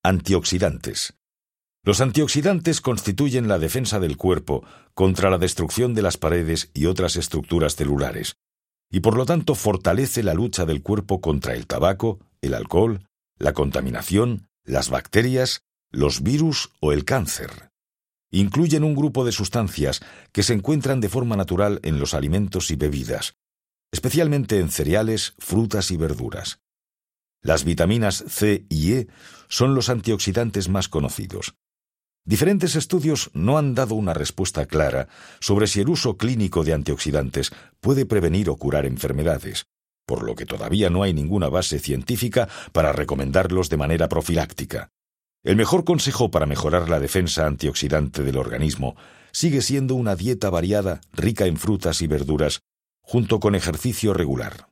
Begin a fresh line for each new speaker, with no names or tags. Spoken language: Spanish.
Antioxidantes. Los antioxidantes constituyen la defensa del cuerpo contra la destrucción de las paredes y otras estructuras celulares, y por lo tanto fortalece la lucha del cuerpo contra el tabaco, el alcohol, la contaminación, las bacterias, los virus o el cáncer. Incluyen un grupo de sustancias que se encuentran de forma natural en los alimentos y bebidas, especialmente en cereales, frutas y verduras. Las vitaminas C y E son los antioxidantes más conocidos. Diferentes estudios no han dado una respuesta clara sobre si el uso clínico de antioxidantes puede prevenir o curar enfermedades, por lo que todavía no hay ninguna base científica para recomendarlos de manera profiláctica. El mejor consejo para mejorar la defensa antioxidante del organismo sigue siendo una dieta variada, rica en frutas y verduras, junto con ejercicio regular.